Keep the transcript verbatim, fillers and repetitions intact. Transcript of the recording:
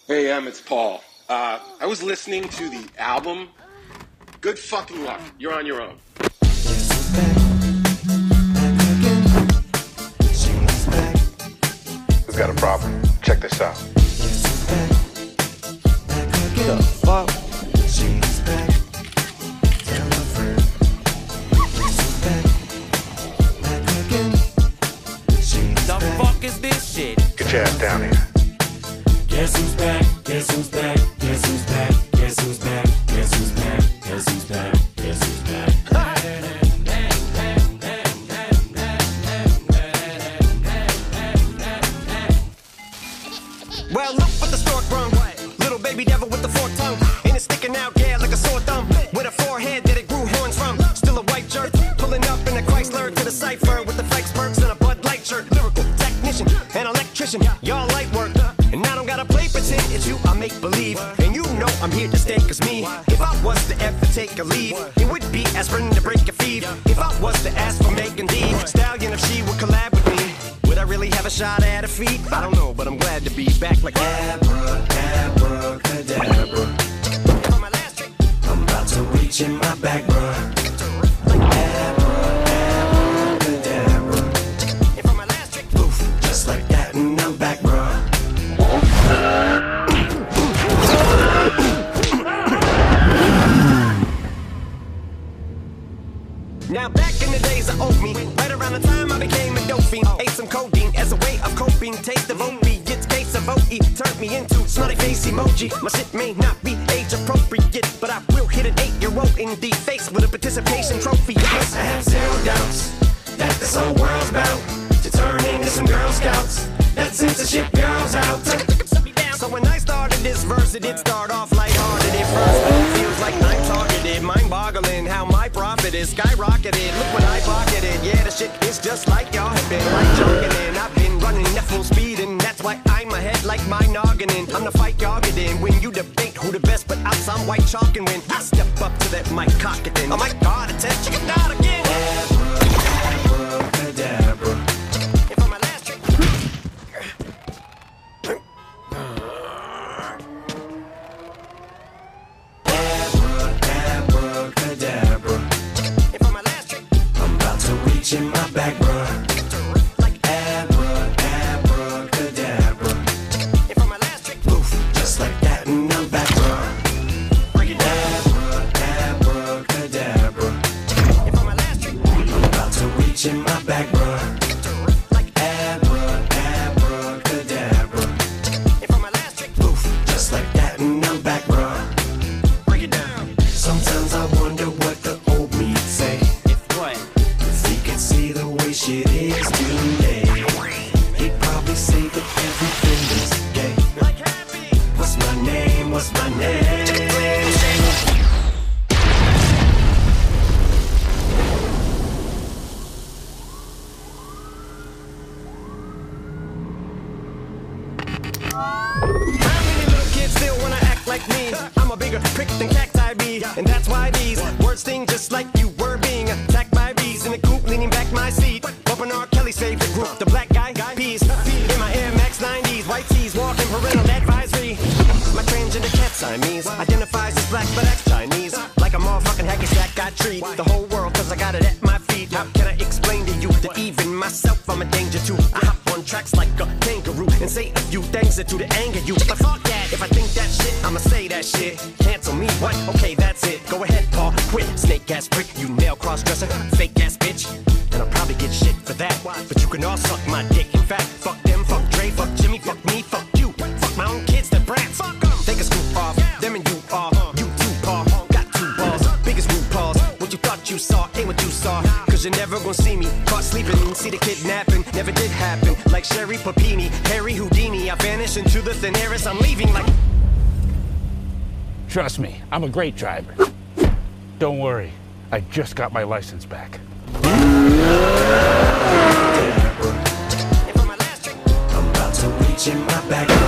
Hey, Em, it's Paul. Uh, I was listening to the album. Good fucking luck. You're on your own. Who's got a problem? Check this out. The fuck? The fuck is this shit? Get your ass down here. Guess who's back? Guess who's back? Guess who's back? Guess who's back? Guess who's back? Guess who's back? Guess who's back? Well, look what the stork brung. Little baby devil with the forked tongue. And it's sticking out, yeah, like a sore thumb. With a forehead that it grew horns from. Still a white jerk. Pulling up in a Chrysler to the cipher with the Fikes perks and a Bud Light shirt. Lyrical technician and electrician. Y'all light work. And I don't gotta play pretend. It's you I make believe. And you know I'm here to stay, cause me, if I was to ever take a leave, it would be aspirin to break a feed. If I was to ask for Megan Thee Stallion, if she would collab with me, would I really have a shot at her feet? I don't know, but I'm glad to be back like Abra, Abra, Cadabra. On my last trick, I'm about to reach in my back, bruh. Abra, Abra, Cadabra. And for my last trick, poof, just like that, and I'm back, bruh. Now back in the days of oat meat, right around the time I became a dope fiend, ate some codeine as a way of coping. Taste of opiates, case of O E turned me into smiley face emoji. My shit may not be age appropriate, but I will hit an eight-year-old in the face with a participation trophy. Yes, I have zero doubts that this whole world's about to turn into some Girl Scouts. That censorship girls out. So when I started this verse, it did start off lighthearted at first, but it feels like I'm targeted, mind-boggling how my profit is skyrocketed. Look what I pocketed, yeah, the shit is just like y'all have been like joking in. I've been running at full speed, and that's why I'm ahead like my nogginin. I'm the fight y'all get in when you debate who the best, but I'm some white chalk, and when I step up to that mic, cock it in. Oh my God, it's that chicken out again. Abra, Cadabra. And for my last trick. In my back, bruh. Like Abra, Abra, Cadabra. And for my last trick, poof, just like that, and I'm back, bruh. Break it down. Abra, Abra, Cadabra. And for my last trick, I'm about to reach in my back, bruh. Like Abra, Abra, Cadabra. And for my last trick, poof, just like that, and I'm back, bruh. Break it down. Sometimes I wonder what the old me say. See the way shit is today, he'd probably say that everything is gay. What's my name? What's my name? How many little kids still wanna act like me? I'm a bigger prick than cacti bee, and that's why these words sting just like you were being attacked by bees in the coop, leaning back my seat, bumping R. Kelly's favorite group, the Black Guy Peas. In my Air Max nineties, white tees, walking parental advisory. My transgender cat Siamese identifies as black but acts Chinese. Like a motherfucking hacky sack, I treat the whole world cause I got it at my feet. How can I explain to you that even myself I'm a danger to? I hop on tracks like a kangaroo and say a few things that do to anger you. But fuck that, if I think that shit, I'ma say that shit. Cancel me, what? Okay, that's it. Go ahead, Paul, quit. Snake ass prick, you male cross-dresser, fake ass bitch. And I'll probably get shit for that. But you can all suck my dick. In fact, fuck them, fuck Dre, fuck Jimmy, fuck me, fuck you. Fuck my own kids, they're brats. Fuck them. Take a scoop off, them and you are. You too, Paul, got two balls, biggest root paws. What you thought you saw ain't what you saw. Cause you're never gonna see me caught sleeping. See the kidnapping, never did happen. Like Sherry Papini, Harry Houdini, I vanish into the thin air as I'm leaving like... Trust me, I'm a great driver. Don't worry, I just got my license back. I'm about to reach in my back.